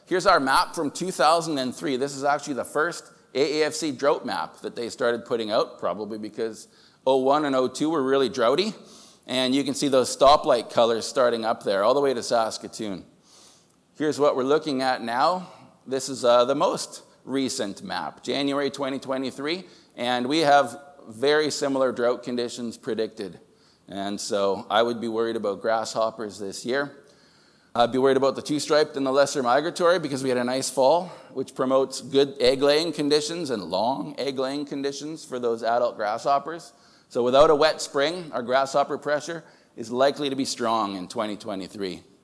Here's our map from 2003. This is actually the first AAFC drought map that they started putting out, probably because 01 and 02 were really droughty. And you can see those stoplight colors starting up there, all the way to Saskatoon. Here's what we're looking at now. This is the most recent map, January 2023, and we have very similar drought conditions predicted. And so I would be worried about grasshoppers this year. I'd be worried about the two-striped and the lesser migratory because we had a nice fall, which promotes good egg-laying conditions and long egg-laying conditions for those adult grasshoppers. So without a wet spring, our grasshopper pressure is likely to be strong in 2023.